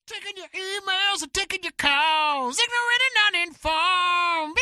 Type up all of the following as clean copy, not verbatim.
Taking your emails and taking your calls. Ignorant and uninformed.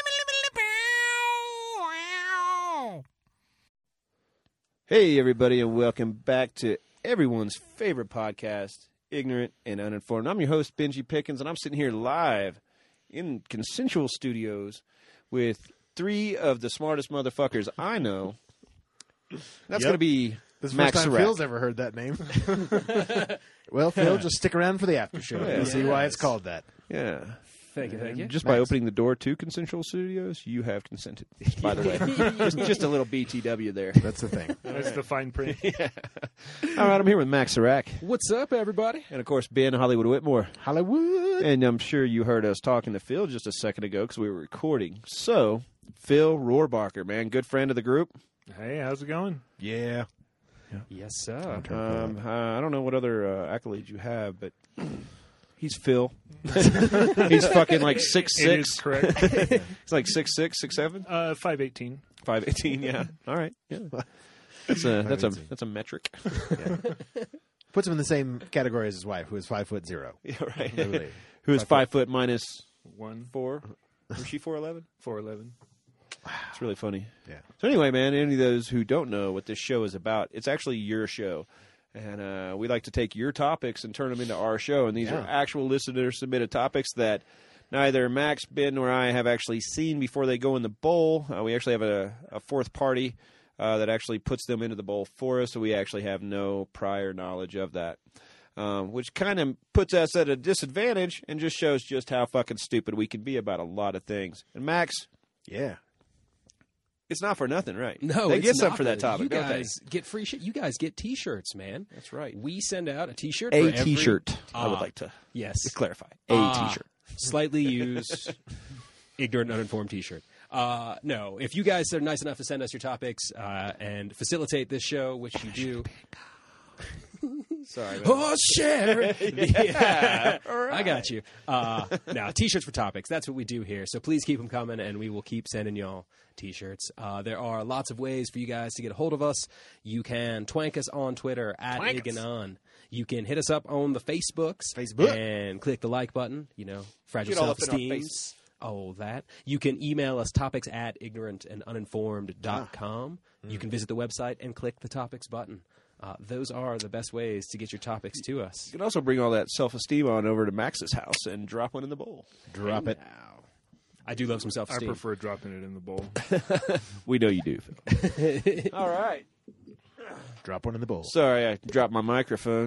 Hey, everybody, and welcome back to everyone's favorite podcast, Ignorant and Uninformed. I'm your host, Benji Pickens, and I'm sitting here live in Consensual Studios with three of the smartest motherfuckers I know. That's going to be This is the Max first time Serac. Phil's ever heard that name. Well, Phil, just stick around for the after show. Yeah. You'll see why it's called that. Yeah. Thank you. Just by opening the door to Consensual Studios, you have consented, by the way. just a little BTW there. That's the thing. That's the fine print. Yeah. All right, I'm here with Max Serac. What's up, everybody? And, of course, Ben Hollywood Whitmore. Hollywood. And I'm sure you heard us talking to Phil just a second ago because we were recording. So, Phil Rohrbacher, man, good friend of the group. Hey, how's it going? Yeah. Yes, sir. I don't know what other accolades you have, but he's Phil. He's fucking like 6'6". It is correct. He's like 6'6", 6'7". 5'18". 5'18", yeah. All right, yeah. That's a metric. Puts him in the same category as his wife, who is 5'0". Yeah, right. Literally. Who is 5 foot minus 1, 4? Was she 4'11"? 4'11". It's really funny. Yeah. So anyway, man, any of those who don't know what this show is about, it's actually your show. And we like to take your topics and turn them into our show. And these are actual listener-submitted topics that neither Max, Ben, nor I have actually seen before they go in the bowl. We actually have a fourth party that actually puts them into the bowl for us, so we actually have no prior knowledge of that. Which kind of puts us at a disadvantage and just shows just how fucking stupid we can be about a lot of things. And Max, Yeah. it's not for nothing, right? No, they it's get some not for that topic, You don't they? guys get free shit. You guys get T-shirts, man. That's right. We send out a T-shirt. A for every- T-shirt. I would like to Yes. clarify. A T-shirt. Slightly used, ignorant, uninformed T-shirt. No, if you guys are nice enough to send us your topics and facilitate this show, which you do. Sorry. Oh, shit! Yeah. I got you. Now, T-shirts for topics. That's what we do here. So please keep them coming, and we will keep sending y'all T-shirts. There are lots of ways for you guys to get a hold of us. You can twank us on Twitter at @IgAnon. You can hit us up on the Facebooks. And click the like button. You know, fragile Get all up in our self-esteem. face. Oh, that. You can email us topics at ignorantanduninformed.com. You can visit the website and click the topics button. Those are the best ways to get your topics to us. You can also bring all that self-esteem on over to Max's house and drop one in the bowl. Drop it. I do love some I self-esteem. prefer dropping it in the bowl. We know you do, Phil. All right. Drop one in the bowl. Sorry, I dropped my microphone.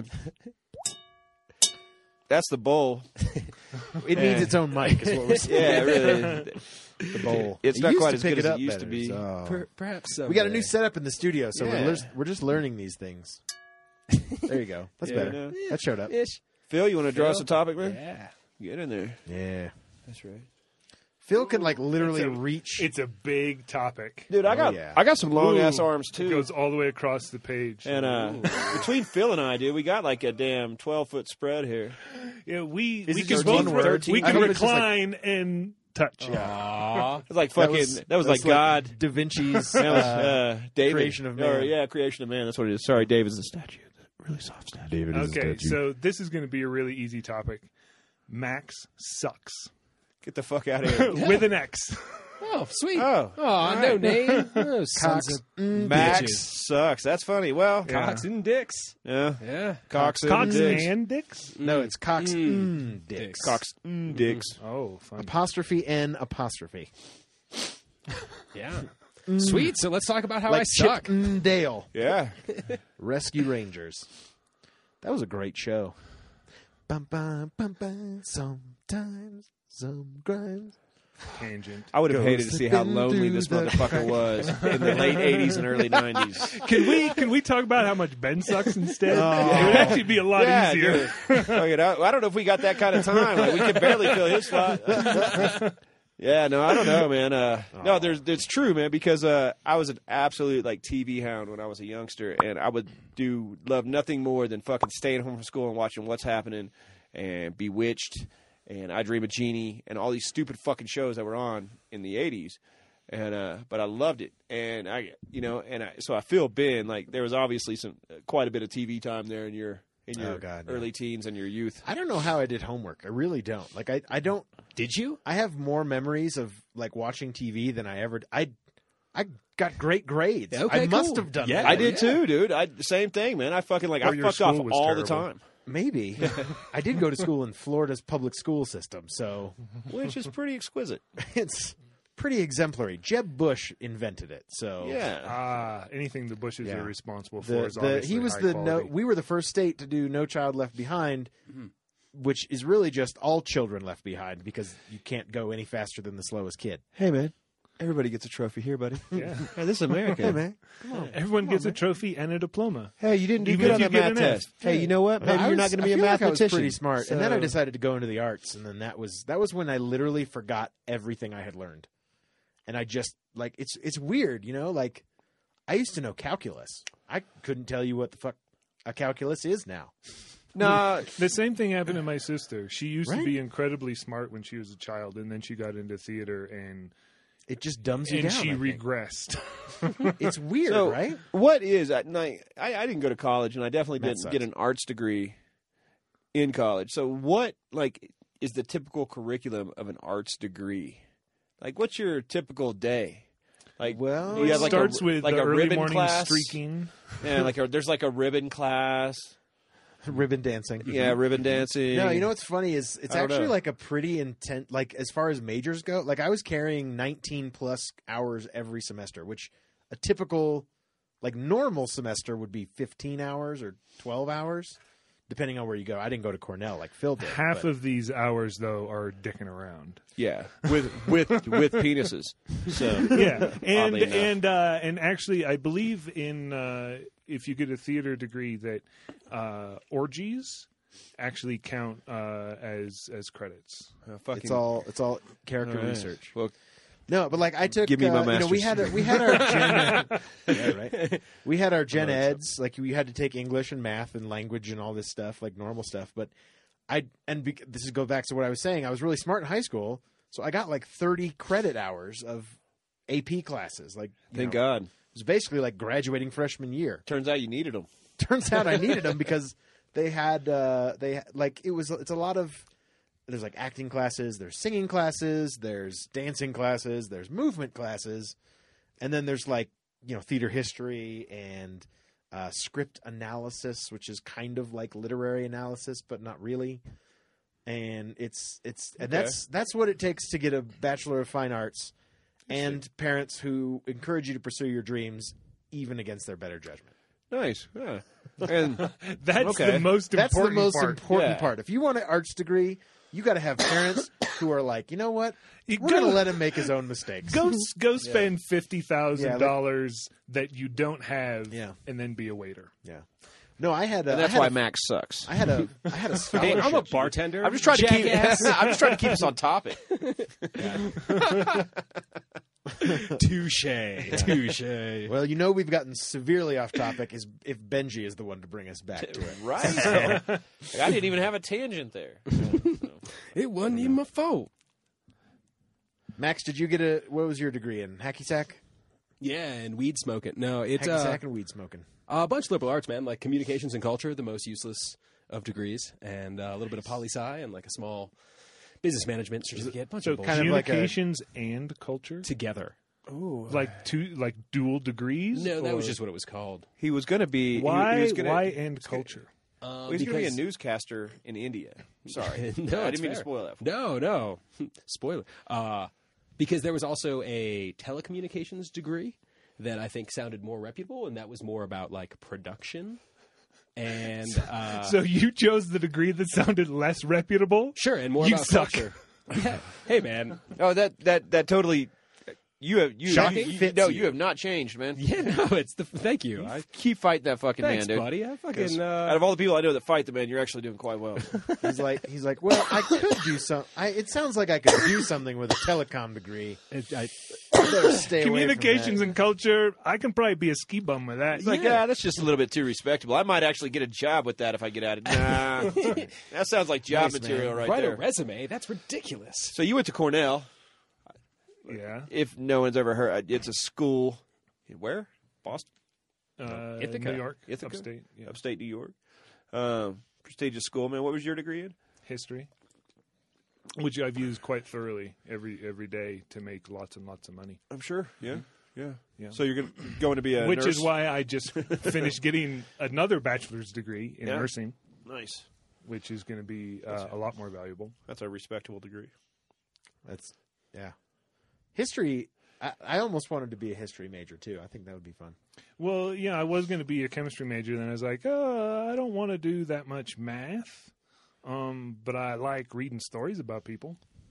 That's the bowl. It needs its own mic, is what we're saying. Yeah, really. The bowl. It's It not used quite to as pick good it as up it used to better, be. so- Perhaps We got a new setup in the studio, so Yeah. we're just learning these things. There you go. That's Yeah, better. no. That showed up. Ish. Phil, you want to draw us a Phil? topic, man? Yeah. Get in there. Yeah. That's right. Phil can like literally It's a- reach. It's a big topic. Dude, I yeah. got some long-ass Ooh, arms, It too. goes all the way across the page. And between Phil and I, dude, we got like a damn 12-foot spread here. yeah, we Is it can just both one word? we I can hope it's just like- recline and touch. Aw. It was like fucking. That was like God. Da Vinci's That was David. creation of Or, man. yeah, creation of man. That's what it is. Sorry, David's the statue. The really soft statue. David Okay, so this is going to be a really easy topic. Max sucks. Get the fuck out of here. With an X. Oh, sweet. Oh, no name. Oh, sons of Max bitches. sucks. That's funny. Well, Yeah. Cocks and dicks. yeah. Yeah. Cocks and Cox dicks. and dicks? No, it's Cox dicks. Cocks dicks. Oh, fun. Apostrophe N apostrophe. Yeah. Sweet. So let's talk about how I Like suck. Chip Dale. Yeah. Rescue Rangers. That was a great show. Bum, bum, bum, bum. Sometimes some grimes. Tangent. I would have Goes hated to see how into lonely this the motherfucker was in the late 80s and early 90s. Can we talk about how much Ben sucks instead? It would actually be a lot easier. dude. Fucking, I don't know if we got that kind of time. Like, we could barely fill his spot. Yeah, no, I don't know, man. No, it's true, man, because I was an absolute like TV hound when I was a youngster, and I would love nothing more than fucking staying home from school and watching What's Happening and Bewitched and I Dream of Jeannie and all these stupid fucking shows that were on in the 80s. And but I loved it, and so I feel Ben, like there was obviously quite a bit of TV time there in in your early teens and your youth. I don't know how I did homework. I really don't. Like I don't. Did you? I have more memories of like watching TV than I ever. I got great grades. Okay, I must cool. have done. Yeah, that. I did too, dude. Same thing, man. I fucking Or I your fucked off school was all the terrible. time, Maybe. I did go to school in Florida's public school system, so which is pretty exquisite. it's pretty exemplary. Jeb Bush invented it, so Yeah. Anything the Bushes Yeah. are responsible for is he obviously was high the quality. we were the first state to do No Child Left Behind, which is really just all children left behind because you can't go any faster than the slowest kid. Hey, man. Everybody gets a trophy here, buddy. Yeah. Hey, this is America. Hey man, come on. Everyone gets a trophy and a diploma. Hey, you didn't do Even good if on you that get math an F. test. Hey, you know what? Maybe I you're not was- going to be I a feel like I mathematician. was pretty smart, and then I So- decided to go into the arts, and then that was when I literally forgot everything I had learned, and I just like it's weird, you know. Like I used to know calculus. I couldn't tell you what the fuck a calculus is now. Nah, The same thing happened to my sister. She used to Right? be incredibly smart when she was a child, and then she got into theater, and It just dumbs you down. she I think. regressed. It's weird, so right? what is I didn't go to college, and I definitely That didn't sucks. get an arts degree in college. So what is the typical curriculum of an arts degree? Like, what's your typical day? Like, Well, do you have like starts a, with like the a early ribbon morning class, streaking. and there's like a ribbon class. ribbon dancing. Yeah, ribbon dancing. No, you know what's funny is it's I don't actually know. like a pretty intense. Like as far as majors go, like I was carrying 19 plus hours every semester, which a typical, like normal semester would be 15 hours or 12 hours, depending on where you go. I didn't go to Cornell like Phil did. Half but- of these hours, though, are dicking around. Yeah, with penises. So Yeah, Oddly enough. and actually, I believe in if you get a theater degree that orgies actually count as credits. fucking, it's all character all right. research. Well, No, but like I took, Give me my you know, we had our gen, yeah, right. We had our gen eds. Like we had to take English and math and language and all this stuff, like normal stuff. But this is go back to what I was saying. I was really smart in high school, so I got like 30 credit hours of AP classes. Like, thank know, God. it was basically like graduating freshman year. Turns out you needed them. Turns out I needed them because it's a lot of. There's like acting classes, there's singing classes, there's dancing classes, there's movement classes, and then there's like, you know, theater history and script analysis, which is kind of like literary analysis, but not really. And that's what it takes to get a Bachelor of Fine Arts, and parents who encourage you to pursue your dreams even against their better judgment. Nice. Yeah. And That's Okay. the most That's important the most part. important Yeah. part. If you want an arts degree, you got to have parents who are like, you know what, You we're go- going to let him make his own mistakes. Go spend $50,000 Yeah, that you don't have, Yeah. and then be a waiter. Yeah. No, I had. that's why Max sucks. I had a Hey, scholarship. I'm a bartender. I'm just trying to keep. jackass. I'm just trying to keep us on topic. Touche. Touche. Well, you know, we've gotten severely off topic. Is if Benji is the one to bring us back to it. Right. I didn't even have a tangent there. It wasn't even my fault. Max, did you get what was your degree in? Hacky sack? Yeah, and weed smoking. No, it's Hacky sack and weed smoking. a bunch of liberal arts, man. Like communications and culture, the most useless of degrees, and a little bit of poli-sci and like a small business management certificate. Bunch So of bullshit. kind of like communications and culture, Together. like dual degrees. No, that was Or just what it was called. He was going to be. why. He was gonna, Why and culture? He was going to be a newscaster in India. Sorry, No, I it's didn't mean to fair. spoil that. No. Spoiler. Because there was also a telecommunications degree that I think sounded more reputable, and that was more about like production. And So you chose the degree that sounded less reputable. sure, and more You about suck. culture. Yeah. Hey, man. Oh, that totally. You Shocking. Fits you. you have not changed, man. Yeah, no, it's the thank you. I, Keep fighting that fucking thanks, man, dude. buddy. I 'Cause fucking out of all the people I know that fight the man, you're actually doing quite well. He's like, well, I could do some. It sounds like I could do something with a telecom degree. I Better stay away from Communications that. and culture. I can probably be a ski bum with that. It's like, yeah, that's just a little bit too respectable. I might actually get a job with that if I get at it. Nah, that sounds like job Nice, material man. right write there. a resume. That's ridiculous. So you went to Cornell. yeah. If no one's ever heard, it's a school. Where? Boston, Ithaca. New York, Ithaca? upstate. Yeah. upstate New York. Prestigious school, man. What was your degree in? History, which I've used quite thoroughly every day to make lots and lots of money. I'm sure. Yeah. Yeah. Yeah. So you're going to be a Which nurse? is why I just finished getting another bachelor's degree in nursing, Nice. which is going to be a lot more valuable. That's a respectable degree. History. I almost wanted to be a history major too. I think that would be fun. Well, yeah, I was going to be a chemistry major. Then I was like, I don't want to do that much math, but I like reading stories about people.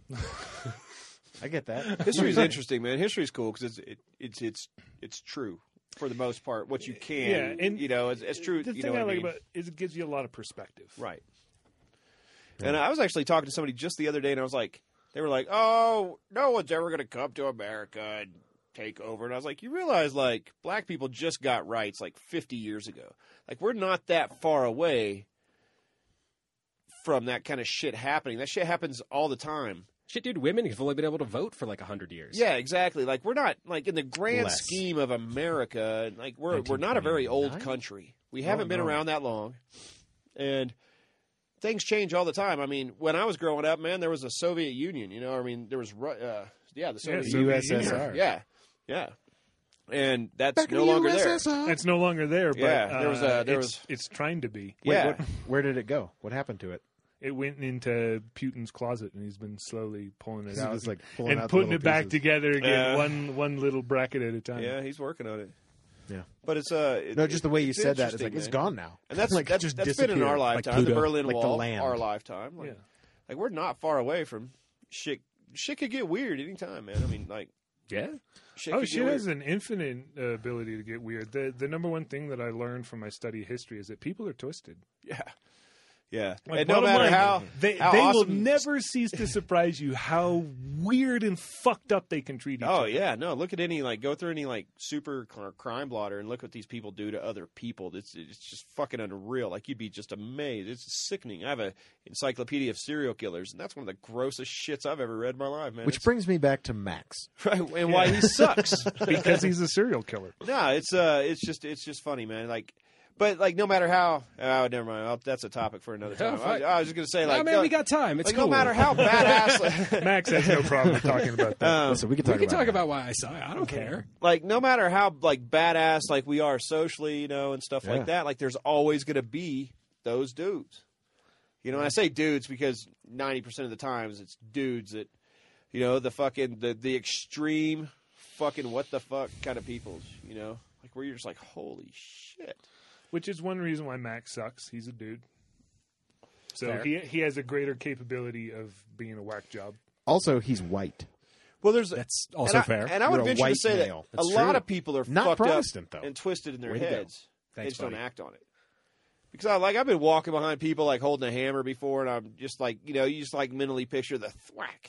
I get that. History's interesting, man. History's cool because it's true for the most part. What you can, Yeah, and it's true. The you thing know I what like I mean? about it is it gives you a lot of perspective. Right. Yeah. And I was actually talking to somebody just the other day, and I was like, they were like, "Oh, no one's ever going to come to America and take over." And I was like, "You realize, like, black people just got rights like 50 years ago. Like, we're not that far away from that kind of shit happening. That shit happens all the time." Shit, dude, women have only been able to vote for like 100 years. Yeah, exactly. Like, we're not, like, in the grand Less. scheme of America, like, we're not a very old 1929? country. We haven't been no. around that long. And things change all the time. I mean, when I was growing up, man, there was a Soviet Union, I mean, there was, the Soviet Soviet Union. USSR. Yeah. And that's no longer there. It's no longer there, but Yeah, it's trying to be. Yeah. Where did it go? What happened to it? It went into Putin's closet, and he's been slowly pulling it He out was, like, pulling and out the putting little it back pieces. together again, Yeah. one little bracket at a time. Yeah, he's working on it. Yeah. But it's No, just the way you it's said that, it's interesting, like it's man. gone now. And that's like, that's, just that's been in our disappeared. lifetime. The Pluto. Berlin Like the Wall, land. our lifetime. Like, Yeah. like, we're not far away from shit. Shit could get weird anytime, man. I mean, like, Yeah. shit. Oh, could shit get has weird. an infinite ability to get weird. The number one thing that I learned from my study of history is that people are twisted. Yeah. Like, And no bottom matter line, how they awesome, will never cease to surprise you how weird and fucked up they can treat each Oh other. yeah, no. Look at go through any super crime blotter and look what these people do to other people. It's just fucking unreal. Like, you'd be just amazed. It's sickening. I have a encyclopedia of serial killers, and that's one of the grossest shits I've ever read in my life, man. Which brings me back to Max. right, and why he sucks. Because he's a serial killer. No, it's just funny, man. Like, but like, no matter how, never mind. That's a topic for another time. fuck. I was just gonna say, like, Oh, man, we got time. It's like, cool. no matter how badass, Max has no problem talking about that. Listen, we can we talk can about talk it. about why I saw it. I don't care. like, no matter how like badass like we are socially, and stuff Yeah. like that, like, there's always gonna be those dudes. And I say dudes because 90% of the times it's dudes that, the fucking the extreme fucking what the fuck kind of people, like, where you're just like, holy shit. Which is one reason why Max sucks. He's a dude. So Fair. he has a greater capability of being a whack job. Also, he's white. Well, there's That's also fair. And I would You're a venture to white say male. that That's a lot true. of people are Not fucked Protestant, up though. and twisted in their Way to go. heads. They Thanks, just don't buddy. act on it. Because I've been walking behind people like holding a hammer before, and I'm just like, you just like mentally picture the thwack,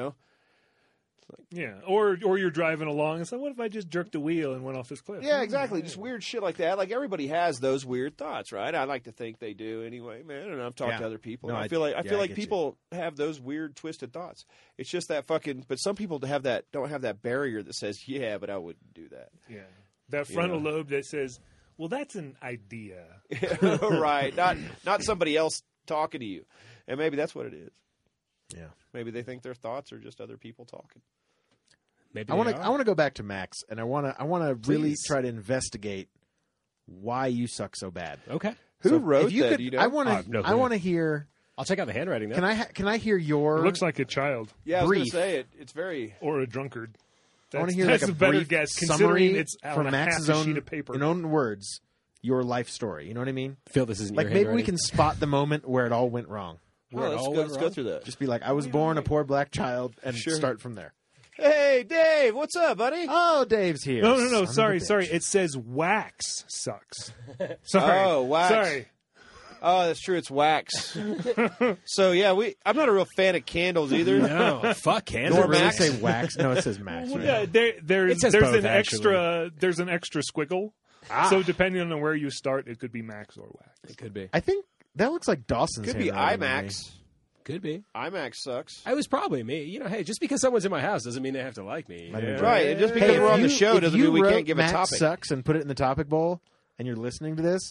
Yeah. Or you're driving along and say, what if I just jerked the wheel and went off this cliff? Yeah, exactly. Just weird shit like that. Like, everybody has those weird thoughts, right? I like to think they do anyway, man. And I've talked Yeah. to other people. No, and I I feel like I like get people have those weird, twisted thoughts. It's just that fucking. But some people don't have that barrier that says, yeah, but I wouldn't do that. Yeah. That frontal lobe that says, well, that's an idea. Right? Not somebody else talking to you, and maybe that's what it is. Yeah. Maybe they think their thoughts are just other people talking. Maybe I want they to. are. I want to go back to Max, and I want to really Please. try to investigate why you suck so bad. Okay. Who So wrote if you that? Could, Do you know? I want to. no I clue. want to hear. I'll check out the handwriting then. Can I hear your? It looks like a child Yeah, I was going brief. to say it. It's very. or a drunkard. I want to hear that's like a a better brief guess, considering summary it's on from a Max's half a own sheet of paper. in own words. Your life story. You know what I mean? Phil, this isn't Like your maybe we handwriting. can spot the moment where it all went wrong. Let's go through that. Just be like, I was born a poor black child, and Sure. start from there. Hey, Dave, what's up, buddy? Oh, Dave's here. No, Son of a sorry. bitch. It says wax sucks. Sorry. Oh, wax. Sorry. Oh, that's true. It's wax. So yeah, I'm not a real fan of candles either. No, fuck Does it candles. really Max? say wax? No, it says Max. Well, right? yeah, there's It says there's both, an actually. there's an extra squiggle. So depending on where you start, it could be Max or wax. It could be. I think that looks like Dawson's. Could be handwriting to me. IMAX. Could be. IMAX sucks. I was probably me. Hey, just because someone's in my house doesn't mean they have to like me. I mean, Right, and just because Hey, we're if on the you- show if doesn't you mean we wrote can't give a Max topic. sucks and put it in the topic bowl, and you're listening to this,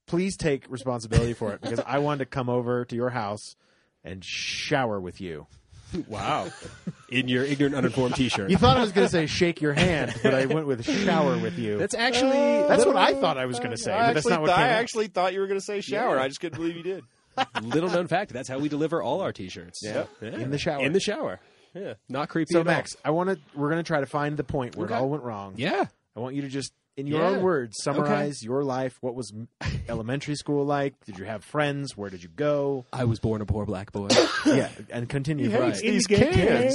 please take responsibility for it because I wanted to come over to your house and shower with you. Wow. In your ignorant, uninformed T-shirt. You thought I was going to say shake your hand, but I went with shower with you. That's actually... That's what I thought I was going to say, but that's not what came I out. actually thought you were going to say shower. I just couldn't believe you did. Little known fact. That's how we deliver all our T-shirts. Yeah. In the shower. In the shower. Yeah. Not creepy So, at all. Max, we're going to try to find the point where Okay. it all went wrong. Yeah. I want you to just, in your Yeah. own words, summarize your life. What was elementary school like? Did you have friends? Where did you go? I was born a poor black boy. Yeah, and continue. Right. These cans.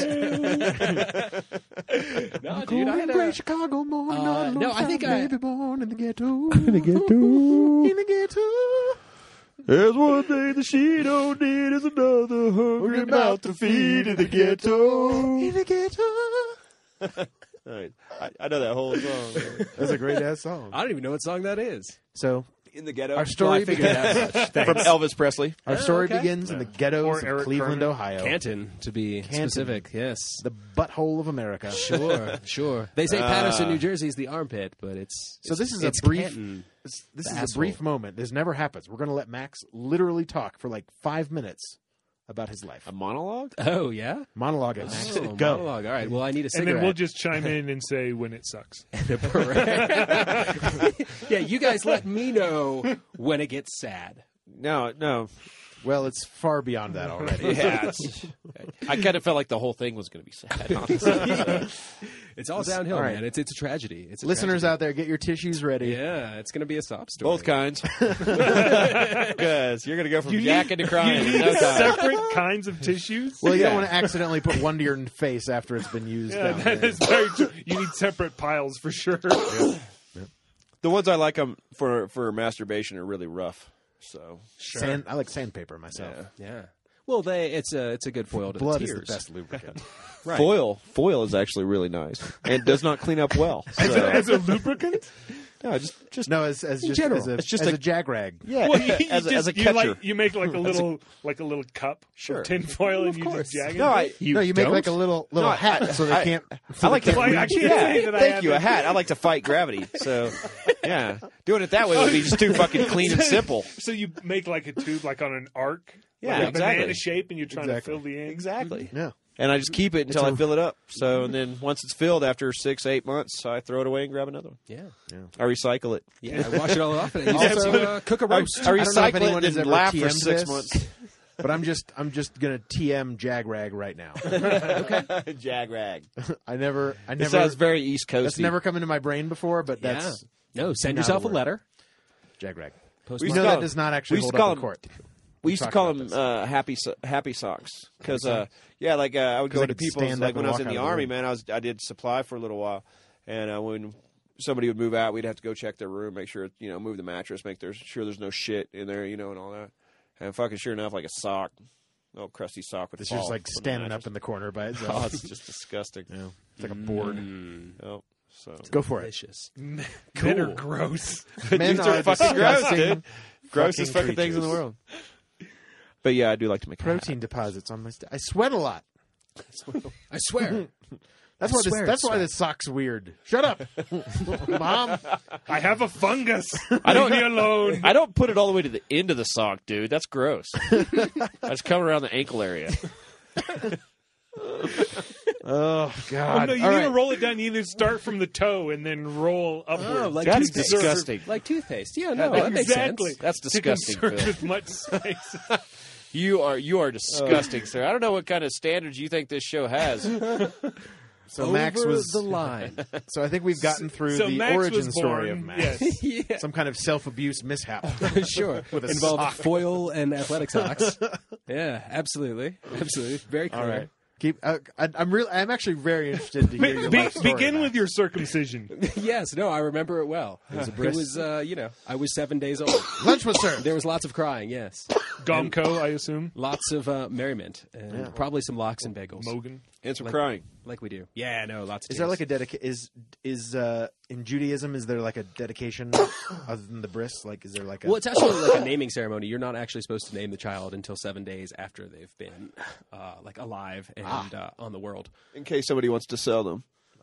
No, dude, I had Great a... Chicago born, no, I think I- baby born in the ghetto. In the ghetto. In the ghetto. There's one thing that she don't need is another hungry mouth to feed in the ghetto. In the ghetto. All right. I know that whole song. That's a great ass song. I don't even know what song that is. So In the ghetto. our Well, story I figured begins. that much. From Elvis Presley. Our story okay. begins in the ghettos Or of Eric Cleveland, Carmen. Ohio, Canton, to be specific. Yes. the butthole of America. Sure. They say Patterson, New Jersey is the armpit, but it's... So this is it's a brief. Canton. This The is a asshole. brief moment. This never happens. We're going to let Max literally talk for like 5 minutes about his life. A monologue? Oh, yeah? Monologue at Max. Oh, Go. monologue. All right. Well, I need a And cigarette. then we'll just chime in and say when it sucks. Yeah, you guys let me know when it gets sad. No. Well, it's far beyond that already. Yeah. I kind of felt like the whole thing was going to be sad, honestly. It's all downhill, all right. man. It's a tragedy. It's a Listeners tragedy. out there, get your tissues ready. Yeah, it's going to be a sob story. Both kinds. Because you're going to go from jacking to crying in no time. Separate kinds of tissues? Well, you Yeah. don't want to accidentally put one to your face after it's been used. Yeah, down that there. is very true. You need separate piles for sure. The ones I like for masturbation are really rough. So I like sandpaper myself. Yeah. Well, it's a good foil to Blood the is tears. the best lubricant. Right. foil is actually really nice and does not clean up well. So, As a lubricant? no, just No, as just general. as a, It's just as a- a jag rag. yeah, Well, you as a you catcher. you make like a little cup Sure. of tinfoil and Of you course. just jag it. No, I You make don't? like a little No, hat so they I- can't. I like to. Like, I can't say that I thank have you. A it. hat. I like to fight gravity. So, yeah, doing it that way would be just too fucking clean and simple. So you make like a tube like on an arc, Yeah, like a exactly. banana shape, and you're trying Exactly. to fill the ink. Exactly. Yeah. And I just keep it until It's a- I fill it up. So, and then once it's filled after 6-8 months, I throw it away and grab another one. Yeah. I recycle it. Yeah, I wash it all off and I use it Also, to cook a I roast. I don't know if recycle anyone it has and ever laugh for TM'd 6 this. months. But I'm just gonna TM jag rag right now. Jag rag. I never. It sounds very East Coast. That's never come into my brain before, but that's No, send not yourself a a word. letter. jag rag. Post We You used know to that call does not we actually used hold to call up in them- court. We used to talked call about them happy socks because I would go they to could people's stand like up when and I was walk in the out of the army, room. man. I did supply for a little while, and when somebody would move out, we'd have to go check their room, make sure move the mattress, sure there's no shit in there, and all that. And fucking sure enough, like a sock, old crusty sock with It's just like standing up in the corner by Oh, itself. it's just disgusting. Yeah. It's like a board. Oh, so Go for it. Delicious. Men are gross. Men Dudes are fucking gross, disgusting dude. Grossest fucking things in the creatures. world. But yeah, I do like to make a hat. Protein deposits on my. I sweat a lot. I swear. That's why. swear That's it's why this sock's weird. Shut up, Mom. I have a fungus. I don't- Leave me alone. I don't put it all the way to the end of the sock, dude. That's gross. I just come around the ankle area. Oh God! Oh, no, you All need right. to roll it down. You either start from the toe and then roll upward. Oh, like That's toothpaste. disgusting. Like toothpaste. Yeah, no, that makes exactly. sense. That's To disgusting, conserve Phil. as much space. You are disgusting, sir. I don't know what kind of standards you think this show has. So Over Max was the line. So I think we've gotten through So the Max origin was story born, of Max. yes. Yeah. Some kind of self-abuse mishap. Sure. With a Involved sock. foil and athletic socks. Yeah, absolutely. Very clear. All right. Keep. I'm actually very interested to hear your life story, Begin Max. with your circumcision. Yes, no, I remember it well. It was I was 7 days old. Lunch was served. There was lots of crying, yes. Gomco, I assume. Lots of merriment. And probably some lox and bagels. Mogan. And some Like- crying. Like we do. Yeah, no, lots of Is there tears. like a is in Judaism? Is there like a dedication other than the bris? Like, is there like a? Well, it's actually like a naming ceremony. You're not actually supposed to name the child until 7 days after they've been like alive and on the world. In case somebody wants to sell them.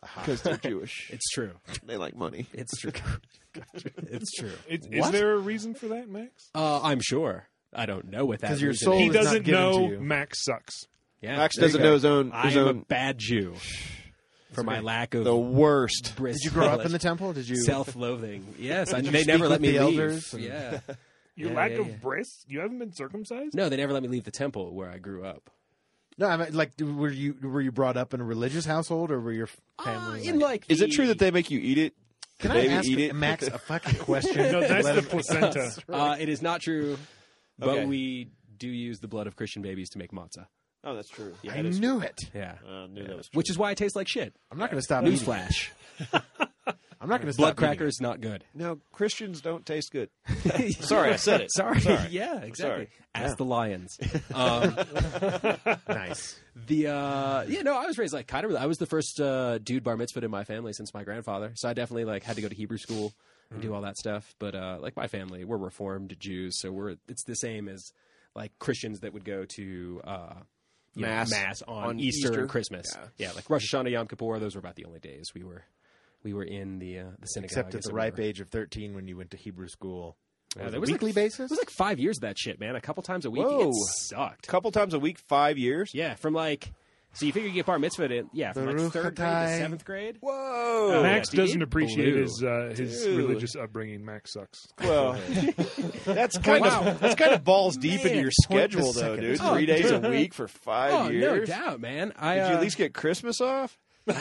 because they're Jewish. It's true. They like money. It's true. It's true. Is there a reason for that, Max? I'm sure. I don't know what that Because your reason soul is. He is not doesn't given to know you. Max sucks. Yeah, Max there you doesn't go. know his own. I am a bad Jew for my lack of The worst. Did you grow up in the temple? Did you? self-loathing? Yes, Did you they speak never let with me the leave. elders and- Yeah, Your Yeah, lack yeah, of yeah. breasts? You haven't been circumcised? no, they never let me leave the temple where I grew up. No, I mean, like, were you brought up in a religious household, or were your family? In like, Is it true that they make you eat it? Can the I baby ask eat it? Max a fucking question? No, that's Let the him- placenta. It is not true, but Okay. we do use the blood of Christian babies to make matzah. Oh, that's true. I knew it. Yeah, Knew that was true. which is why it tastes like shit. I'm not going to stop eating. Newsflash: I'm not going to stop blood eating crackers not good. No, Christians don't taste good. Sorry, I said it. Sorry. Yeah, exactly. Sorry. Ask the Lions. it. Nice. I was raised like kind of. I was the first dude bar mitzvahed in my family since my grandfather, so I definitely like had to go to Hebrew school and do all that stuff. But like my family, we're Reformed Jews, so it's the same as like Christians that would go to mass on Easter and Christmas. Yeah, like Rosh Hashanah, Yom Kippur. Those were about the only days we were in the synagogue. Except at the ripe age of 13 when you went to Hebrew school. Yeah, On there a was weekly basis? It was like 5 years of that shit, man. A couple times a week. Whoa. It sucked. Couple times a week, 5 years. Yeah, from like. So you figure you get bar mitzvahed in, from like Baruch 3rd grade to Atah. 7th grade? Whoa. Max dude, doesn't appreciate blew. his Dude. religious upbringing. Max sucks. Well, that's kind of balls deep into your point schedule, this though, second. dude. Oh, 3 days a dude. week for 5 Oh, years. no doubt, man. Did you at least get Christmas off?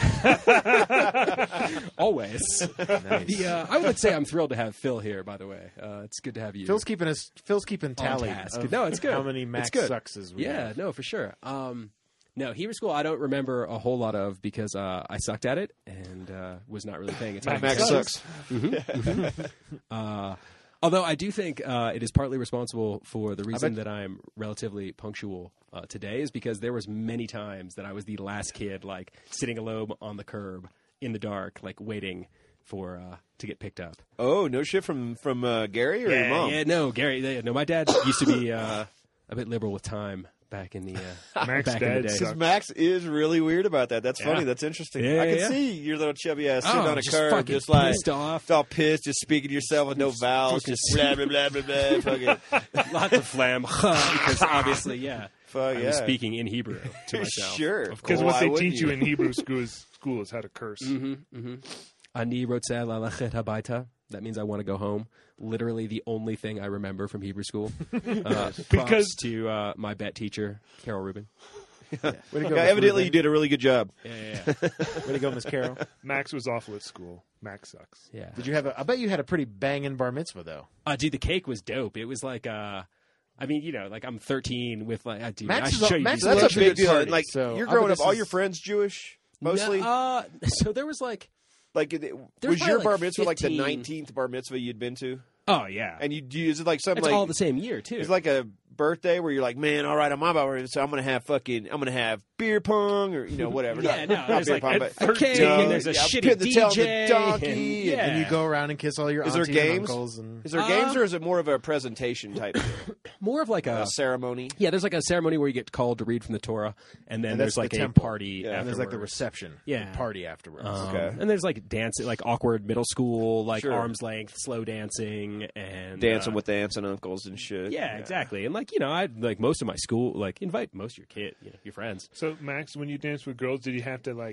Always. Nice. I would say I'm thrilled to have Phil here, by the way. It's good to have you. Phil's keeping tally. task. Of No, it's good. How many It's Max good. suckses we Yeah, have. no, for sure. No, Hebrew school I don't remember a whole lot of because I sucked at it and was not really paying attention. Max sucks. Although I do think it is partly responsible for the reason that I'm relatively punctual today is because there was many times that I was the last kid, like sitting alone on the curb in the dark, like waiting for to get picked up. Oh, no shit from Gary or your mom? Yeah, no, Gary. No, my dad used to be a bit liberal with time back in the Max back in the dad day. sucks. Because Max is really weird about that. That's funny. Yeah. That's interesting. Yeah, I can yeah. see your little chubby ass sitting Oh, on a just curb, fucking just like pissed off. all pissed, just speaking to yourself with no vowels, fucking just blah blah blah blah blah. Fucking, Lots of phlegm because obviously, fuck I'm yeah. speaking in Hebrew to myself. Sure, of Because course. what they Why wouldn't teach you you? in Hebrew school is how to curse. Ani rotzeh lalachet habayta. That means I want to go home. Literally the only thing I remember from Hebrew school. Props Because- to my bet teacher, Carol Rubin. Way to go, Yeah, Miss evidently, you Rubin. did a really good job. Yeah. Way to go, Miss Carol. Max was awful at school. Max sucks. Yeah. Did you have I bet you had a pretty banging bar mitzvah though. Dude, the cake was dope. It was like, I mean, like I'm 13 with like, dude, Max I is should show you Max these is That's a a big good deal. party, And, like so you're I growing bet up, all this your is- friends Jewish mostly. No, so there was like, Like, There's was your probably bar like mitzvah like the 15. 19th bar mitzvah you'd been to? oh yeah, And is it like something it's like all the same year too. it's like a birthday where you're like, man, all right, I'm on my bar mitzvah, so I'm gonna have beer pong or whatever. Yeah, no, not there's beer like pong, a but cake no, and there's a yeah, shitty pin the tail on the DJ donkey, and- and- yeah. And you go around and kiss all your Is there aunties and games? uncles and Is there games or is it more of a presentation type deal? more of like A ceremony? Yeah, there's like a ceremony where you get called to read from the Torah, and then And there's that's like the a temple. party. Yeah. and there's like the afterwards. reception, Yeah. the party afterwards. Okay. And there's like dancing, like awkward middle school, like Sure. arm's length, slow dancing, and Dancing with the aunts and uncles and shit. Yeah, exactly. And like I like most of my school, like invite most of your kid, your friends. So, Max, when you danced with girls, did you have to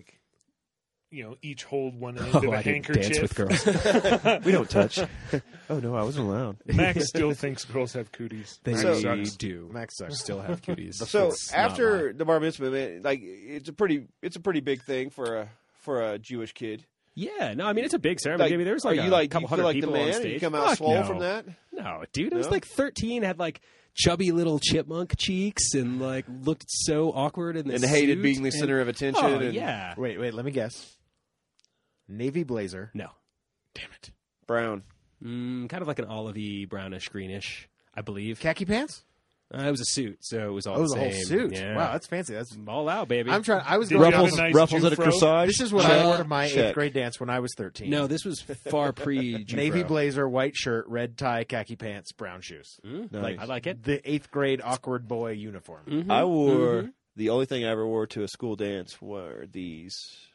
each hold one end Oh, of a I didn't handkerchief? dance with girls. We don't touch. Oh no, I wasn't allowed. Max still thinks girls have cooties. They Max sucks. do. Max sucks. Still have cuties. So It's not after the bar mitzvah, man, like it's a pretty big thing for a Jewish kid. yeah, no, I mean it's a big ceremony. Like, I mean, there was are like you a like couple do you feel hundred like the people on man? stage. You come out Fuck swole no. from that? No, dude, I was No? like 13, had like chubby little chipmunk cheeks, and like looked so awkward in this And hated suit, being the and- center of attention. Oh and yeah, Wait, let me guess. Navy blazer. no, Damn it. brown. kind of like an olivey, brownish, greenish, I believe. Khaki pants? It was a suit, so it was all Oh, it was the a whole same. suit. Yeah. Wow, that's fancy. That's all out, baby. I'm trying. I was Did going you have off a of- nice ruffles at a Jufro? corsage. This is what Check. I wore to my Check. 8th grade dance when I was 13. No, this was far pre Navy blazer, white shirt, red tie, khaki pants, brown shoes. Nice. I like it. The 8th grade awkward boy uniform. I wore the only thing I ever wore to a school dance were these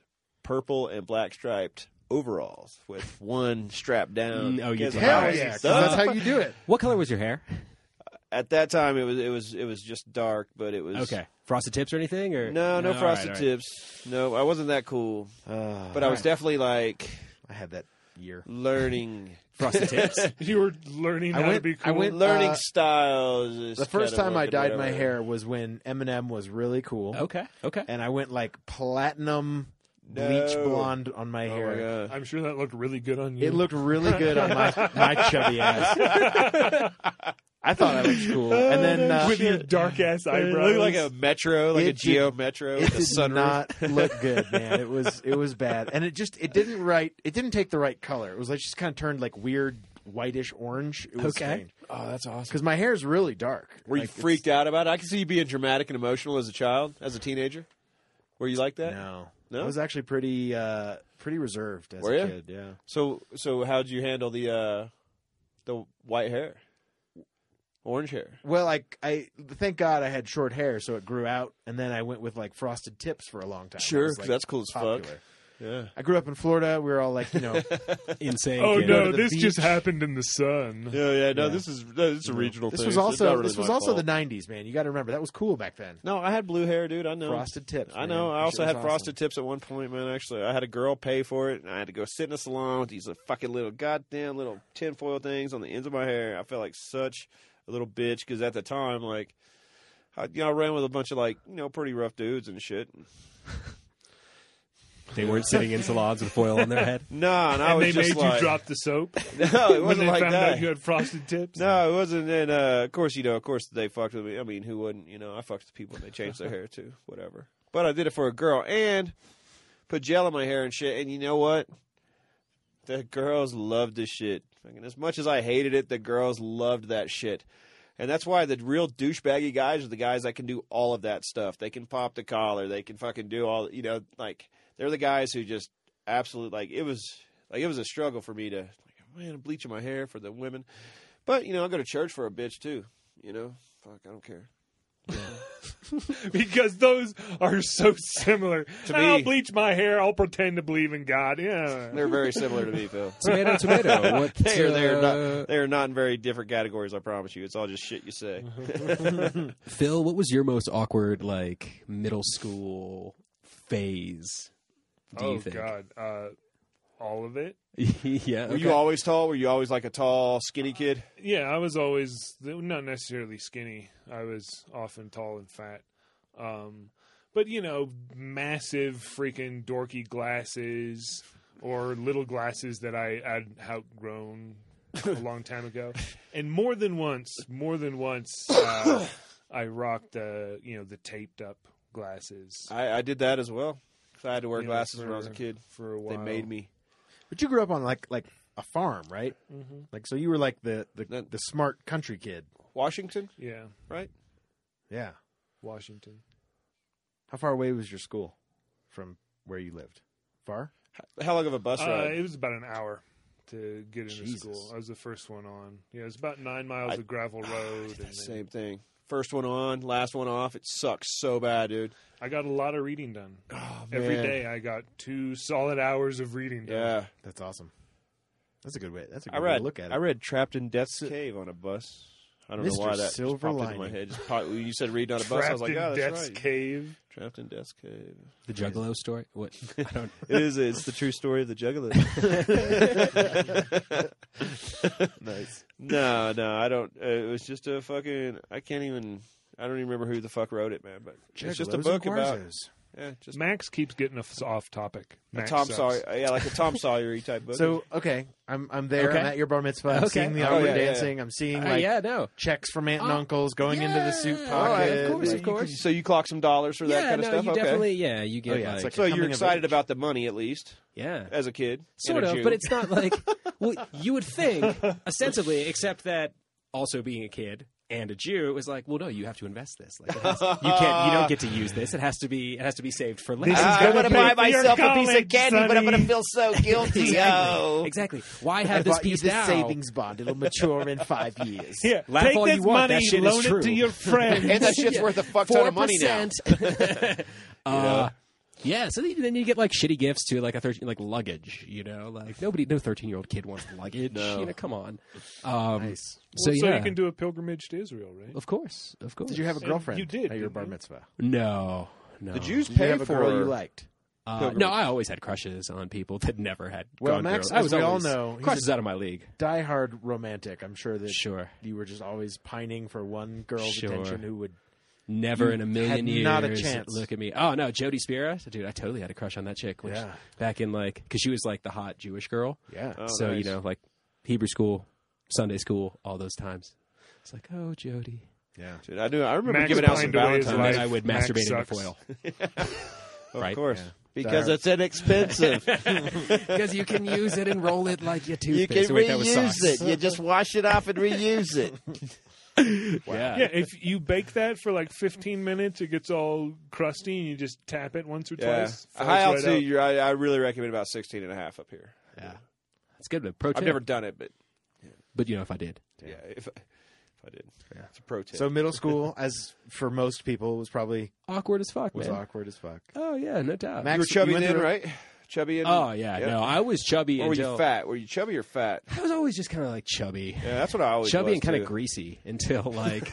purple and black striped overalls with one strap down. Oh, you did. Hell Nice. yeah, 'cause that's how you do it. What color was your hair? At that time, it was just dark, but it was Okay. Frosted tips or anything? Or No, no all frosted right. tips. No, I wasn't that cool. But I was definitely like I had that year. learning Frosted tips? You were learning how to be cool. I went learning styles. is The first kind of time I like dyed my whatever. hair was when Eminem was really cool. Okay. And I went like platinum bleach No. blonde on my Oh hair. my god! I'm sure that looked really good on you. It looked really good on my chubby ass. I thought I looked cool. And then with your dark ass It eyebrows. looked like a Metro, like a It Geo did- Metro it with a did sunroof. not look good, man. It was bad. And it didn't take the right color. It was like just kind of turned like weird whitish orange. It was Okay. Oh, that's awesome. Because my hair is really dark. Were you Like, freaked out about it? I can see you being dramatic and emotional as a child, as a teenager. Were you like that? No. No? I was actually pretty reserved as Were a ya? kid, yeah. So how did you handle the white hair, orange hair? Well, I thank God I had short hair, so it grew out, and then I went with like frosted tips for a long time. Sure, That was, 'cause that's cool as fuck. popular. Yeah. I grew up in Florida. We were all like, Insane. oh kid. go no, to the this just beach. happened in the sun. Yeah. No, Yeah. this is a regional this thing. was so it's also not really this was my also fault. the '90s, man. You got to remember that was cool back then. No, I had blue hair, dude. I know. Frosted tips. I man. know. I That also shit had was frosted awesome. tips at one point, man. Actually, I had a girl pay for it, and I had to go sit in a salon with these fucking little goddamn little tinfoil things on the ends of my hair. I felt like such a little bitch because at the time, like, I ran with a bunch of like pretty rough dudes and shit. They weren't sitting in salons with foil on their head. No, and I And was they just made like, you drop the soap No, it when wasn't they like found that. out you had frosted tips. No, it wasn't. And of course, they fucked with me. I mean, who wouldn't? I fucked with people and they changed their hair too. Whatever. But I did it for a girl and put gel in my hair and shit. And you know what? The girls loved this shit. Fucking as much as I hated it, the girls loved that shit. And that's why the real douchebaggy guys are the guys that can do all of that stuff. They can pop the collar. They can fucking do all. Like they're the guys who just absolutely it was a struggle for me to I'm bleaching my hair for the women. But I'll go to church for a bitch too. Fuck, I don't care. Because those are so similar. To I'll me- bleach my hair. I'll pretend to believe in God. Yeah. They're very similar to me, Phil. Tomato. What? They are not in very different categories. I promise you. It's all just shit you say. Phil, what was your most awkward middle school phase? Do you think? God. All of it. Yeah. Were you always tall? Were you always like a tall, skinny kid? Yeah, I was always not necessarily skinny. I was often tall and fat. But massive freaking dorky glasses or little glasses that I had outgrown a long time ago. And more than once, I rocked the taped up glasses. I did that as well. I had to wear Yeah, glasses when I was a kid. for a while. They made me. But you grew up on like a farm, right? Mm-hmm. Like so you were like the smart country kid. Washington, Yeah, right? Yeah. Washington. How far away was your school from where you lived? Far? How long of a bus ride? It was about an hour to get into Jesus. school. I was the first one on. Yeah, it was about 9 miles of gravel road. And then Same thing. First one on, last one off. It sucks so bad, dude. I got a lot of reading done. Oh, Every man. day I got 2 solid hours of reading done. Yeah. That's awesome. That's a good way. That's a I good way read. to look at it. I read Trapped in Death's Cave on a bus. I don't know Mr. why that just Silver popped into my Lining. head. Just when you said reading on a bus, I was like, Trapped oh, in that's Death's right. Cave. Trapped in Death's Cave. The Juggalo story? What? I don't. It is. It's the true story of the Juggalo. Nice. No, I don't. It was just a fucking. I don't even remember who the fuck wrote it, man. But it's just a Juggalos book and about. Guarzos. Yeah, just Max keeps getting us off topic. a Max Tom sucks. Sawyer. Yeah, like a Tom Sawyer type book. So okay, I'm there. Okay. I'm at your bar mitzvah. I'm Okay. seeing the Oh, awkward yeah, yeah. dancing. I'm seeing like yeah, no. checks from aunt and uncles going into the suit Yeah. pocket. Of course, Yeah, of course. So you clock some dollars for that Yeah, kind of no, stuff. you Okay. definitely, you get yeah, it's like So coming you're of excited age. about the money at least yeah. as a kid, Sort and a of, Jew. but it's not like, well, you would think, ostensibly, except that also being a kid and a Jew, it was like, well, no, you have to invest this. Like, you don't get to use this. It has to be saved for later. I'm gonna buy myself a piece of candy, but I'm gonna feel so guilty. Exactly. Why have I this bought you piece this now? savings bond. It'll mature in 5 years. Here, Laugh take all this you want, that money, shit is loan true. it to your friend. And that shit's worth a fuck ton of money now. 4%. Yeah, so then you get like shitty gifts to like a 13, like luggage, like no 13-year-old kid wants luggage. No. Come on. Nice. So So yeah, you can do a pilgrimage to Israel, right? of course. Did you have a And girlfriend you did, at your didn't bar you? mitzvah? No. The Jews Did you pay have a for girl you liked? No, I always had crushes on people that never had. Well, gone Max, girl. I as was we all always know, he's crushes out of my league. Die-hard romantic. I'm sure that Sure. you were just always pining for one girl's Sure. attention who would. Never You in a million had years. not a chance. Look at me. Oh no, Jodie Spira, dude. I totally had a crush on that chick. Which, Yeah. back in because she was like the hot Jewish girl. Yeah. Oh, So nice. like Hebrew school, Sunday school, all those times. It's like, oh, Jodie. Yeah. Dude, I remember Max giving out some pined away his Valentine's. And then I would Max masturbate into sucks. foil. Of Right? course. Yeah. Because Die it's inexpensive. Because you can use it and roll it like your You toothpaste. can Wait, that was reuse socks. it. You just wash it off and reuse it. Yeah. Yeah, if you bake that for like 15 minutes, it gets all crusty, and you just tap it once or Yeah. twice. A high falls right out. altitude, I really recommend about 16 and a half up here. Yeah. It's good. Pro tip. I've never done it, but But if I did. yeah, if I did. Yeah. It's a pro tip. So middle school, as for most people, was probably Awkward as fuck, man. awkward as fuck. Oh, yeah, no doubt. Max, you were chubby you went then, through- right? Chubby and Oh, yeah. No, I was chubby Or were until... you fat? Were you chubby or fat? I was always just kind of like chubby. Yeah, that's what I always Chubby was, and kind too. of greasy until like...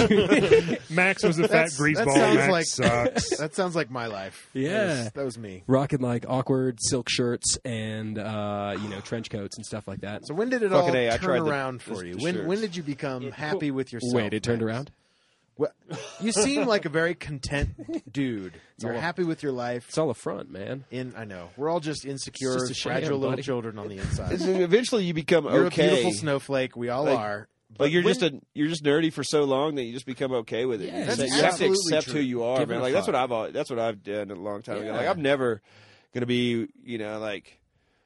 Max was a fat That's- grease that ball. sounds Max like- sucks. That sounds like my life. Yeah. That was me. rocking like awkward silk shirts and trench coats and stuff like that. So when did it Fucking all A, I turn tried the- around for the you? shirts. When did you become happy with yourself? Wait, it turned Max? around? Well, you seem like a very content dude. You're all- happy with your life. It's all a front, man. I know we're all just insecure, It's just a sham, fragile little buddy. children on the inside. Eventually, you become You're okay. a beautiful snowflake. We all Like- are. Like you're when- just nerdy for so long that you just become okay with it. Yeah, you that's you have to absolutely accept true. who you are, Give it man. a Like that's fuck. what I've done a long time ago. Yeah. Like I'm never gonna be, like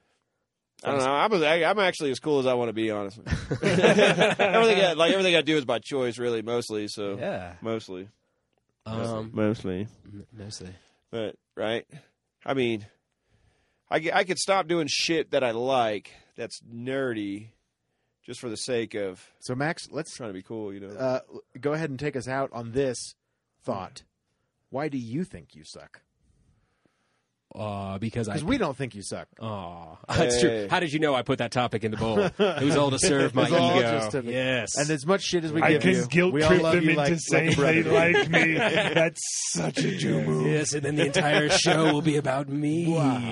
I don't know. I'm actually as cool as I want to be, honestly. everything I do is by choice, really, mostly. So Yeah. mostly, Mostly. but right. I mean, I could stop doing shit that I like that's nerdy, just for the sake of So Max, let's trying to be cool, go ahead and take us out on this thought. Why do you think you suck? Because Because we don't think you suck. Oh, that's true. Hey. How did you know I put that topic in the bowl? It was all to serve my It was all ego. just to- Yes. And as much shit as we I give can you, guilt we all trip love them you into like a saying brother. they like me. That's such a Jew move. Yes, and then the entire show will be about me.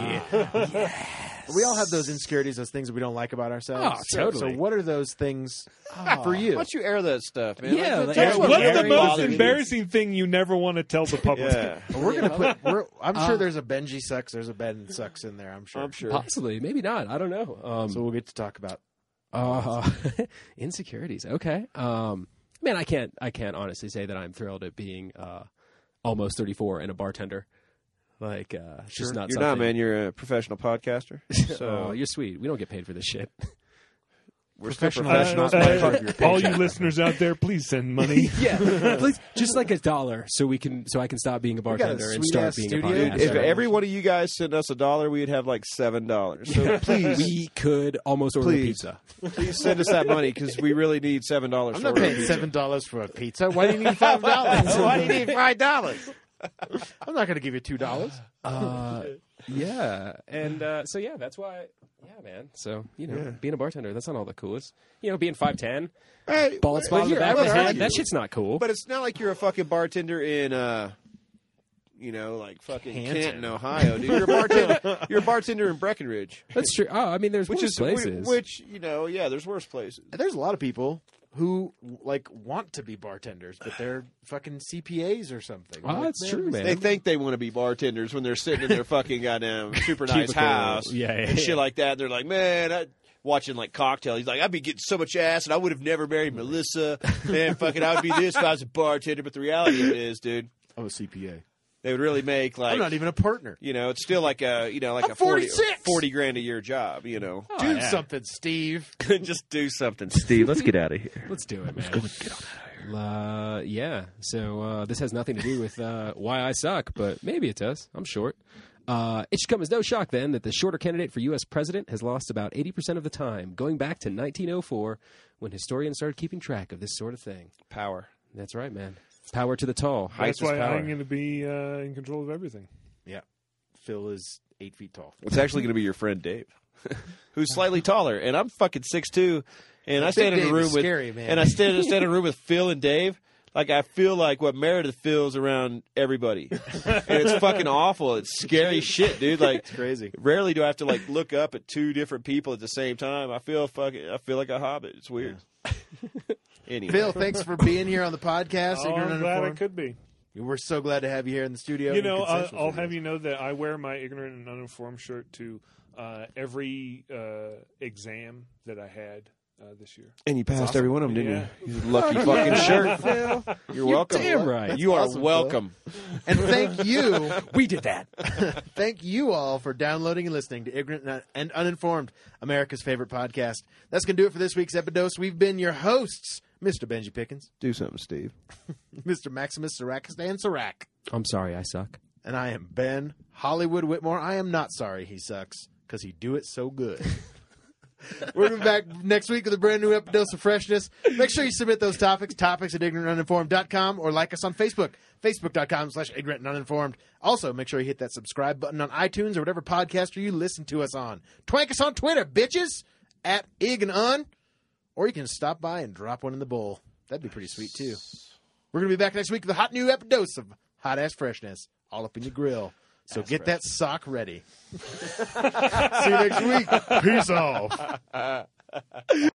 We all have those insecurities, those things that we don't like about ourselves. Oh, totally. So what are those things for Why you? don't you air that stuff, man? Yeah, Like, like, tell us air- what What's Gary the really most bothers you. embarrassing thing you never want to tell the public? Yeah, We're gonna put. I'm sure there's a Benji sucks. There's a Ben sucks in there. I'm sure. I'm sure. Possibly, maybe not. I don't know. So we'll get to talk about. Insecurities. Okay. Man, I can't honestly say that I'm thrilled at being almost 34 and a bartender. Like, it's just not. You're something. not, man. You're a professional podcaster. So Oh, you're sweet. We don't get paid for this shit. we're still Professional. professionals. Not part of your all you paycheck. listeners out there, please send money. Yeah, please, just like $1, so I can stop being a got a bartender and start sweet-ass being studio. a Dude, podcaster. if every one of you guys sent us $1, we'd have like $7. So please, we could almost order a Please. pizza. please send us that money because we really need $7. I'm not paying $7 for a pizza. Why do you need $5? Why do you need $5? I'm not going to give you $2. Yeah, and so yeah, that's why. Yeah, man. So being a bartender, that's not all that cool. Is being 5'10", Hey, bald spot in the here, back I of would the head. argue. That shit's not cool. But it's not like you're a fucking bartender in, like fucking Canton, Ohio, dude. You're a bartender in Breckenridge, That's true. Oh, I mean, there's which worse is places. which there's worse places. There's a lot of people who want to be bartenders, but they're fucking CPAs or something. Oh, that's they're- true, man. They think they want to be bartenders when they're sitting in their fucking goddamn super nice Cubicle. house, Yeah, and shit like that. They're like, man, watching like Cocktail. He's like, I'd be getting so much ass, and I would have never married Melissa. And fucking, I would be this if I was a bartender. But the reality of it is, dude, I'm a CPA. they would really make like I'm not even a partner. it's still like a I'm a 46. 40 grand a year job. Do yeah. something, Steve. Just do something, Steve. Let's get out of here. Let's do it, man. Yeah. So this has nothing to do with why I suck, but maybe it does. I'm short. It should come as no shock then that the shorter candidate for U.S. president has lost about 80% of the time, going back to 1904 when historians started keeping track of this sort of thing. Power. That's right, man. Power to the tall. Height That's is why power. I'm going to be in control of everything. Yeah. Phil is 8 feet tall. It's actually going to be your friend Dave, who's slightly taller, and I'm fucking 6'2", and I stand in a Dave room is with scary, man. and I stand in a room with Phil and Dave. Like, I feel like what Meredith feels around everybody. And it's fucking awful. It's scary shit, dude. Like, It's crazy. Rarely do I have to, like, look up at two different people at the same time. I feel like a hobbit. It's weird. Anyway. Phil, thanks for being here on the podcast. Oh, Ignorant I'm glad I Uninformed. could be. We're so glad to have you here in the studio. You in know, Consensual I'll Studios. have you know that I wear my ignorant and uninformed shirt to every exam that I had this year. And you passed every one of them, didn't Yeah. you? You lucky fucking shirt. You're welcome. damn right. That's You are awesome, welcome. And thank you. We did that. Thank you all for downloading and listening to Ignorant and Uninformed, America's favorite podcast. That's going to do it for this week's Epidose. We've been your hosts, Mr. Benji Pickens, Do something, Steve. Mr. Maximus Sarakistan Sarak, I'm sorry, I suck. and I am Ben Hollywood Whitmore. I am not sorry he sucks, because he do it so good. We're going to be back next week with a brand new Epidose of freshness. Make sure you submit those topics at ignorantanduninformed.com, or like us on Facebook, facebook.com/ignorantanduninformed. Also, make sure you hit that subscribe button on iTunes or whatever podcaster you listen to us on. Twank us on Twitter, bitches, at Ig and Un, or you can stop by and drop one in the bowl. That'd be pretty sweet, too. We're going to be back next week with a hot new Epidose of hot-ass freshness all up in your grill. So get that sock ready. See you next week. Peace off.